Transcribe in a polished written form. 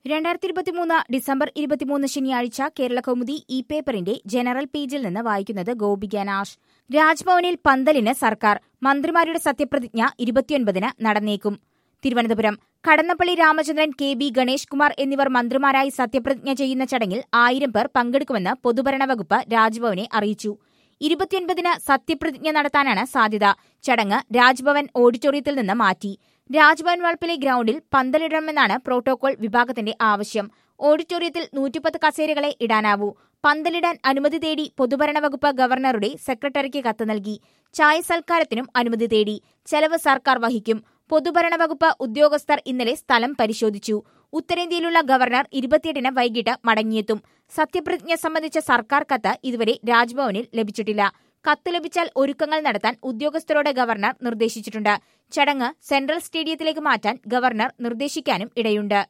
2023 December 23 ശനിയാഴ്ച Keralakaumudi E പേപ്പറിന്റെ general പേജിൽ നിന്ന് വായിക്കുന്നത് ഗോപിക നാഷ്. രാജ്ഭവനിൽ പന്തലിന് സർക്കാർ, മന്ത്രിമാരുടെ സത്യപ്രതിജ്ഞ 29-ന് നടന്നേക്കും. തിരുവനന്തപുരം. കടന്നപ്പള്ളി രാമചന്ദ്രൻ, കെ.ബി. ഗണേഷ് കുമാർ എന്നിവർ മന്ത്രിമാരായി സത്യപ്രതിജ്ഞ ചെയ്യുന്ന ചടങ്ങിൽ 1000 പേർ പങ്കെടുക്കുമെന്ന് പൊതുഭരണ വകുപ്പ് രാജ്ഭവനെ അറിയിച്ചു. 29-ന് സത്യപ്രതിജ്ഞ നടത്താനാണ് സാധ്യത. ചടങ്ങ് രാജ്ഭവൻ ഓഡിറ്റോറിയത്തിൽ നിന്ന് മാറ്റി. രാജ്ഭവൻ വളപ്പിലെ ഗ്രൌണ്ടിൽ പന്തലിടണമെന്നാണ് പ്രോട്ടോകോൾ വിഭാഗത്തിന്റെ ആവശ്യം. ഓഡിറ്റോറിയത്തിൽ 110 കസേരകളെ ഇടാനാവൂ. പന്തലിടാൻ അനുമതി തേടി പൊതുഭരണ വകുപ്പ് ഗവർണറുടെ സെക്രട്ടറിക്ക് കത്ത് നൽകി. ചായ സൽക്കാരത്തിനും അനുമതി തേടി. ചെലവ് സർക്കാർ വഹിക്കും. പൊതുഭരണ വകുപ്പ് ഉദ്യോഗസ്ഥർ ഇന്നലെ സ്ഥലം പരിശോധിച്ചു. ഉത്തരേന്ത്യയിലുള്ള ഗവർണർ 28-ന് വൈകിട്ട് മടങ്ങിയെത്തും. സത്യപ്രതിജ്ഞ സംബന്ധിച്ച സർക്കാർ കത്ത് ഇതുവരെ രാജ്ഭവനിൽ ലഭിച്ചിട്ടില്ല. കത്ത് ലഭിച്ചാൽ ഒരുക്കങ്ങൾ നടത്താൻ ഉദ്യോഗസ്ഥരോട് ഗവർണർ നിർദ്ദേശിച്ചിട്ടുണ്ട്. ചടങ്ങ് സെൻട്രൽ സ്റ്റേഡിയത്തിലേക്ക് മാറ്റാൻ ഗവർണർ നിർദ്ദേശിക്കാനും ഇടയുണ്ട്.